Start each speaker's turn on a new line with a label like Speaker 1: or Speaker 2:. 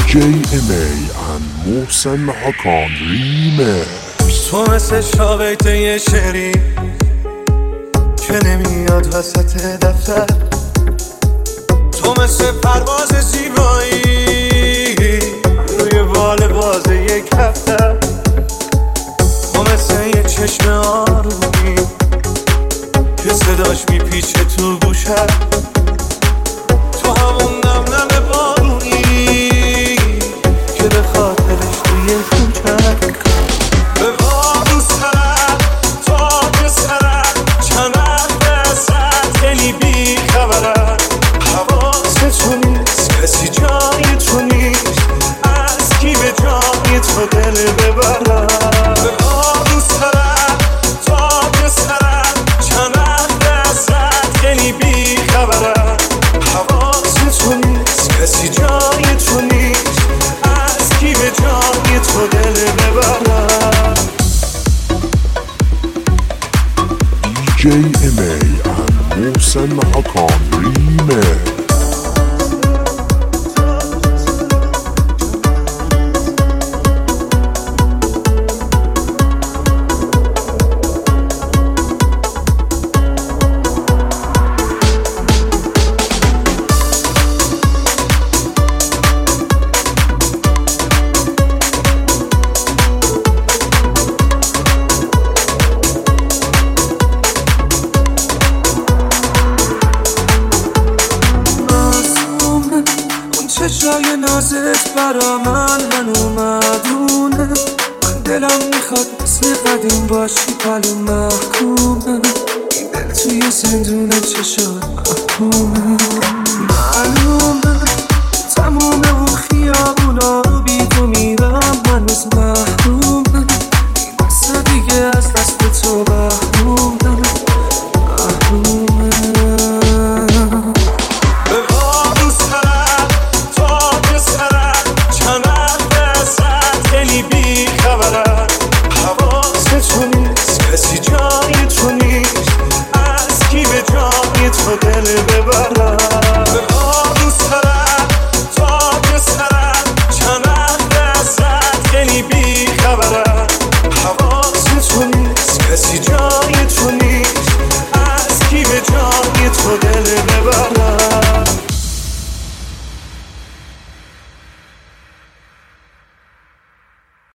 Speaker 1: JMA and محسن حکام ریمکس.
Speaker 2: تو مثل شاقیت یه شعری که نمیاد وسط دفتر، تو مثل پرواز زیبایی روی بال باز یک هفته، تو مثل یه چشم آرومی که صداش میپیچه تو گوشه، تو همون نم بارونی که به خاطرش توی کوچه به بارون سرم تاج سرم چند دستت خیلی بی خبرم، حواست تو نیست کسی جای تو نیست، از کی به جای تو دل ببرم. به بارون سرم تاج سرم چند دستت خیلی بی خبرم، حواست تو نیست کسی جای تو نیست، از کی به جای تو دل ببرم.
Speaker 1: JMA and محسن حکام ریمکس.
Speaker 2: چشای نازت برا من اومدونه، من دلم میخواد مثل قدیم باشی پلو محکومه، این دل توی زندون چشات محکومه.